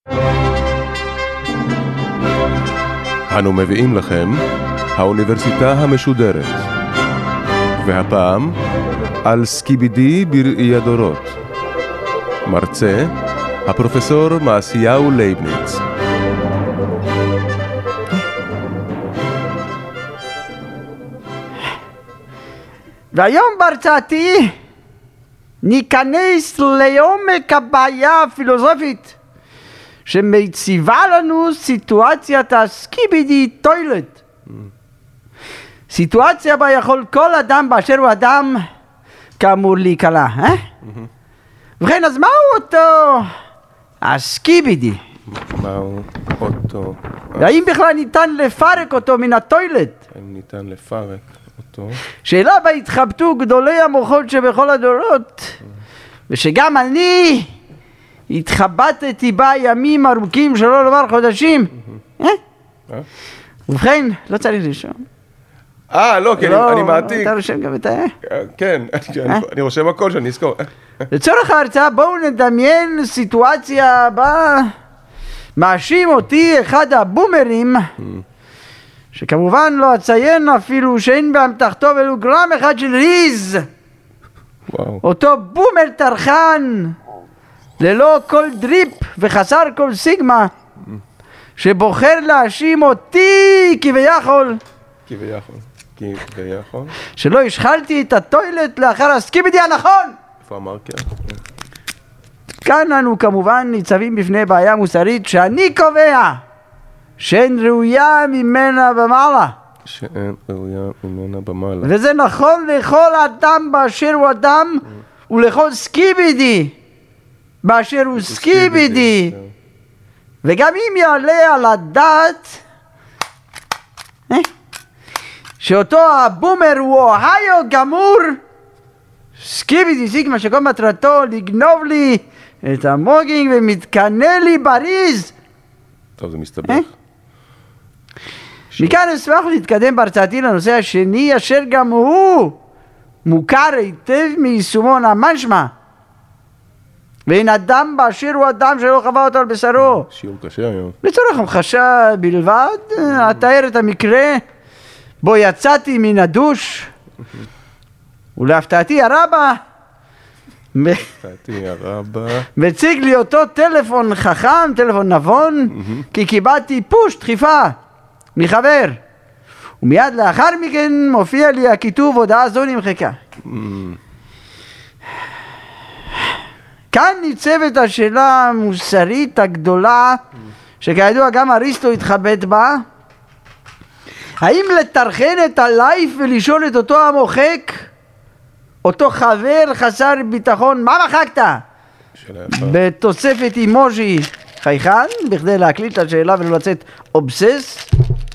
אנו מביאים לכם האוניברסיטה המשודרת, והפעם על סקיבידי בראי הדורות. מרצה הפרופסור מעשיהו לייבניץ. והיום בהרצאתי ניכנס לעומק הבעיה הפילוסופית שמציבה לנו סיטואציית הסקיבידי טוילט. סיטואציה בה יכול כל אדם באשר הוא אדם כאמור להיקלע. ובכן, אז מהו אותו הסקיבידי? מהו אותו? והאם בכלל ניתן לפרק אותו מן הטוילט? האם ניתן לפרק אותו? שאלה בה התחבטו גדולי המוחות שבכל הדורות, ושגם אני התחבטתי בה ימים ארוכים, שלא לומר חודשים. ובכן, לא צריך לשאול. לא, כן, אני מעתיק. אתה רושם גם את כן, אני רושם הכל שאני אזכור. לצורך ההרצאה בואו נדמיין סיטואציה בה מאשים אותי אחד הבומרים, שכמובן לא אציין אפילו שאין באמתחתו ולו גרם אחד של ריז. אותו בומר טרחן ללא כל דריפ וחסר כל סיגמה, שבוחר להאשים אותי כביכול שלא השחלתי את הטוילט לאחר הסקיבידי הנכון. איפה המרקר? כאן אנו כמובן ניצבים בפני בעיה מוסרית שאני קובע שאין ראויה ממנה במעלה. וזה נכון לכל אדם באשר הוא אדם, ולכל סקיבידי באשר הוא סקיבידי. וגם אם יעלה על הדעת שאותו הבומר הוא אוהיו גמור, סקיבידי סיגמה שכל מטרתו לגנוב לי את המוגינג ומתקנה לי בריז. טוב, זה מסתבך. מכאן אשמח להתקדם בהרצאתי לנושא השני, אשר גם הוא מוכר היטב מיישומון המשמע, ואין אדם באשר הוא אדם שלא חווה אותו על בשרו. שיעור קשה היום. לצורך המחשה בלבד אתאר את המקרה בו יצאתי מן הדוש, ולהפתעתי הרבה מציג לי אותו טלפון חכם, טלפון נבון, כי קיבלתי פוש דחיפה מחבר, ומיד לאחר מכן מופיע לי הכיתוב הודעה זו נמחקה. כאן ניצבת השאלה המוסרית הגדולה שכידוע גם אריסטו התחבט בה, האם לטרחן את הלייף ולשאול את אותו המוחק, אותו חבר חסר ביטחון, מה מחקת? בתוספת אימוג'י חייכן, בכדי להקליט את השאלה ולא לצאת אובסס.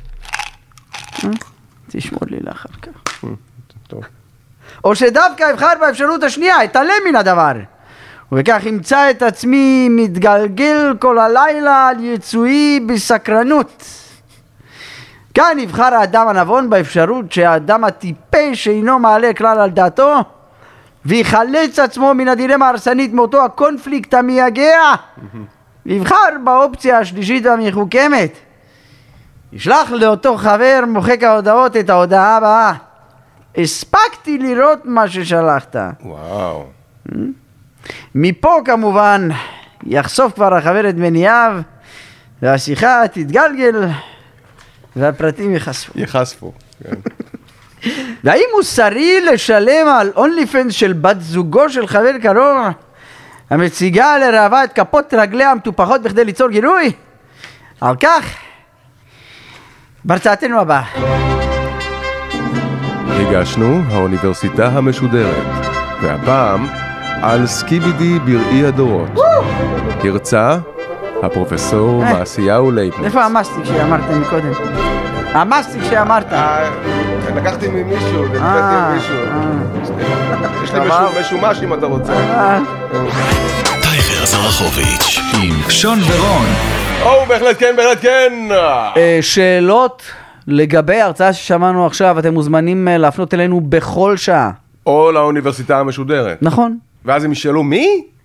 תשמור לי לאחר כך. או שדווקא אבחר באפשרות השנייה, אתעלם מן הדבר, וכך אמצא את עצמי מתגלגל כל הלילה על יצואי בסקרנות. כאן נבחר האדם הנבון באפשרות שהאדם הטיפש שאינו מעלה כלל על דעתו ויחלץ עצמו מן הדילמה ההרסנית מאותו הקונפליקט המייגע, ויבחר באופציה השלישית והמחוכמת. ישלח לאותו חבר מוחק ההודעות את ההודעה הבאה: הספקתי לראות מה ששלחת. וואו. מפה כמובן יחשוף כבר החבר את מניעיו, והשיחה תתגלגל והפרטים ייחשפו. והאם מוסרי לשלם על אונליפנס של בת זוגו של חבר קרוב המציגה לרעבה את כפות רגליה המטופחות בכדי ליצור גילוי? על כך בהרצאתנו הבאה. הגשנו האוניברסיטה המשודרת, והפעם על סקיבידי בראי הדורות. הרצה הפרופסור מעשיהו לייבניץ. איפה המסטיק שאמרת מקודם? המסטיק שאמרת. לקחתי ממישהו, נתתי מישהו. יש לי משומש אם אתה רוצה. טייגר זרחוביץ' עם שון ורון. בהחלט כן, בהחלט כן. שאלות לגבי ההרצאה ששמענו עכשיו, אתם מוזמנים להפנות אלינו בכל שעה. או לאוניברסיטה המשודרת. נכון. ואז הם ישאלו מי?